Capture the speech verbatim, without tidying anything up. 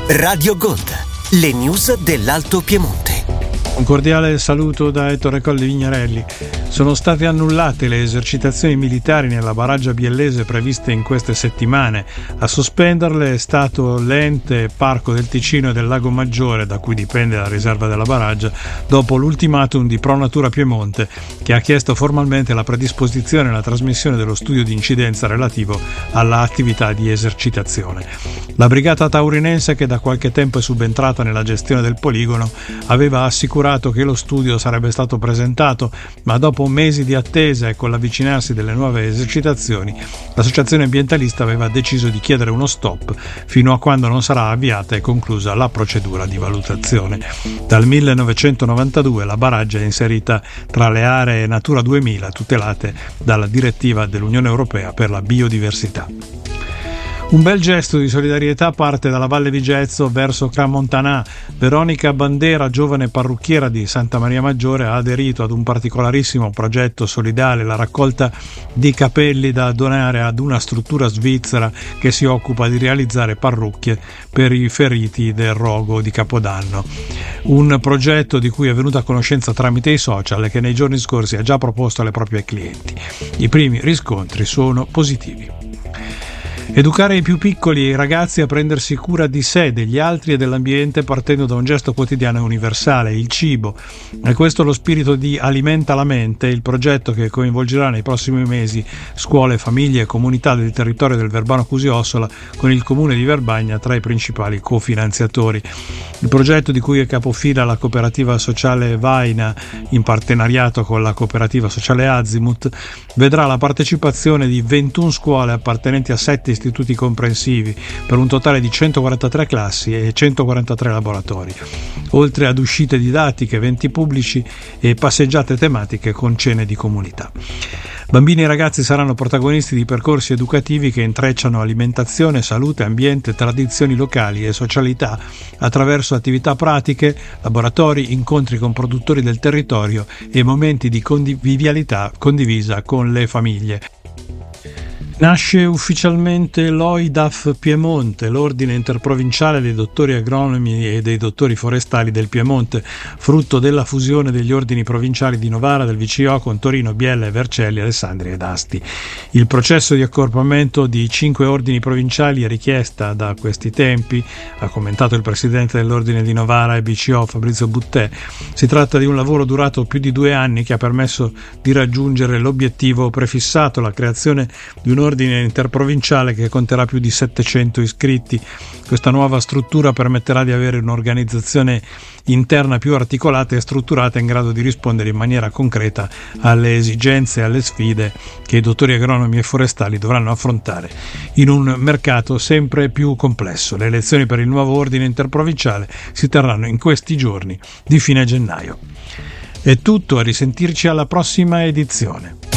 Radio Gold, le news dell'Alto Piemonte. Un cordiale saluto da Ettore Colli Vignarelli. Sono state annullate le esercitazioni militari nella baraggia biellese previste in queste settimane. A sospenderle è stato l'ente Parco del Ticino e del Lago Maggiore, da cui dipende la riserva della baraggia, dopo l'ultimatum di Pro Natura Piemonte, che ha chiesto formalmente la predisposizione e la trasmissione dello studio di incidenza relativo alla attività di esercitazione. La brigata taurinense, che da qualche tempo è subentrata nella gestione del poligono, aveva assicurato che lo studio sarebbe stato presentato, ma dopo mesi di attesa e con l'avvicinarsi delle nuove esercitazioni, l'associazione ambientalista aveva deciso di chiedere uno stop fino a quando non sarà avviata e conclusa la procedura di valutazione. Dal millenovecentonovantadue la baraggia è inserita tra le aree Natura duemila tutelate dalla direttiva dell'Unione Europea per la biodiversità. Un bel gesto di solidarietà parte dalla Valle Vigezzo verso Cramontanà. Veronica Bandera, giovane parrucchiera di Santa Maria Maggiore, ha aderito ad un particolarissimo progetto solidale, la raccolta di capelli da donare ad una struttura svizzera che si occupa di realizzare parrucchie per i feriti del rogo di Capodanno. Un progetto di cui è venuta a conoscenza tramite i social e che nei giorni scorsi ha già proposto alle proprie clienti. I primi riscontri sono positivi. Educare i più piccoli e i ragazzi a prendersi cura di sé, degli altri e dell'ambiente partendo da un gesto quotidiano e universale, il cibo. È questo lo spirito di Alimenta la Mente, il progetto che coinvolgerà nei prossimi mesi scuole, famiglie e comunità del territorio del Verbano Cusio-Ossola, con il comune di Verbagna tra i principali cofinanziatori. Il progetto, di cui è capofila la cooperativa sociale Vaina in partenariato con la cooperativa sociale Azimut, vedrà la partecipazione di ventuno scuole appartenenti a sette istituti comprensivi per un totale di centoquarantatré classi e centoquarantatré laboratori, oltre ad uscite didattiche, eventi pubblici e passeggiate tematiche con cene di comunità. Bambini e ragazzi saranno protagonisti di percorsi educativi che intrecciano alimentazione, salute, ambiente, tradizioni locali e socialità attraverso attività pratiche, laboratori, incontri con produttori del territorio e momenti di convivialità condivisa con le famiglie. Nasce ufficialmente l'O I D A F Piemonte, l'ordine interprovinciale dei dottori agronomi e dei dottori forestali del Piemonte, frutto della fusione degli ordini provinciali di Novara, del V C O con Torino, Biella, Vercelli, Alessandria ed Asti. Il processo di accorpamento di cinque ordini provinciali è richiesta da questi tempi, ha commentato il presidente dell'ordine di Novara e V C O Fabrizio Buttè. Si tratta di un lavoro durato più di due anni che ha permesso di raggiungere l'obiettivo prefissato, la creazione di un ordine interprovinciale che conterà più di settecento iscritti. Questa nuova struttura permetterà di avere un'organizzazione interna più articolata e strutturata in grado di rispondere in maniera concreta alle esigenze e alle sfide che i dottori agronomi e forestali dovranno affrontare in un mercato sempre più complesso. Le elezioni per il nuovo ordine interprovinciale si terranno in questi giorni di fine gennaio. È tutto, a risentirci alla prossima edizione.